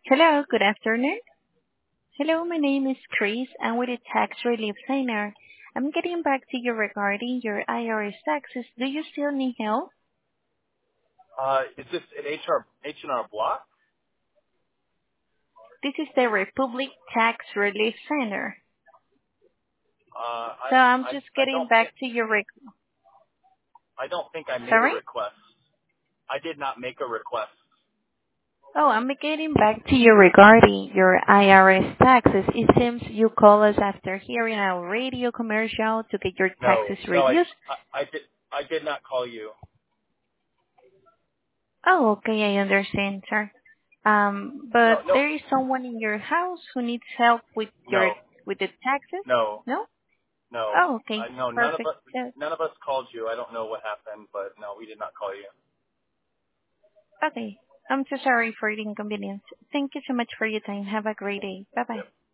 Hello, good afternoon. Hello, my name is Chris. I'm with the Tax Relief Center. I'm getting back to you regarding your IRS taxes. Do you still need help? Is this an H&R Block? This is the Republic Tax Relief Center. I So I'm I just I getting don't back think to your I don't think I made a sorry? request. I did not make a request. Oh, I'm getting back to you regarding your IRS taxes. It seems you call us after hearing our radio commercial to get your No, taxes no, reduced. I did not call you. Oh, okay, I understand, sir. But No, no, there is someone in your house who needs help with no, the taxes? no, No? no. Oh, okay. No, Perfect. none of us called you. I don't know what happened, but no, we did not call you. Okay. I'm so sorry for the inconvenience. Thank you so much for your time. Have a great day. Bye-bye. Yep.